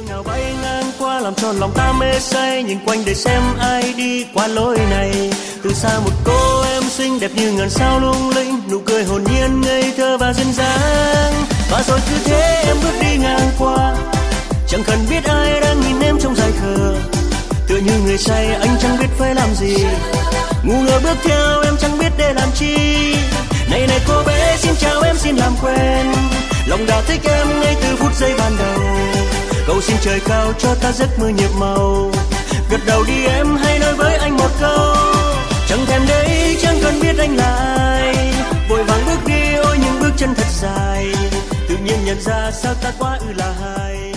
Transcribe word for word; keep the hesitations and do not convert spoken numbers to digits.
nào bay ngang qua làm cho lòng ta mê say, nhìn quanh để xem ai đi qua lối này. Từ xa một cô em xinh đẹp như ngàn sao lung linh, nụ cười hồn nhiên ngây thơ và duyên dáng. Và rồi cứ thế em bước đi ngang qua, chẳng cần biết ai đang nhìn em trong dài khờ. Tựa như người say anh chẳng biết phải làm gì, ngu ngơ bước theo em chẳng biết để làm chi. Này này cô bé xin chào em xin làm quen, lòng đã thích em ngay từ phút giây ban đầu. Cầu xin trời cao cho ta giấc mơ nhiệm màu, gật đầu đi em hãy nói với anh một câu. Chẳng thèm để ý chẳng cần biết anh là ai, vội vàng bước đi ôi những bước chân thật dài. Tự nhiên nhận ra sao ta quá ư là hay.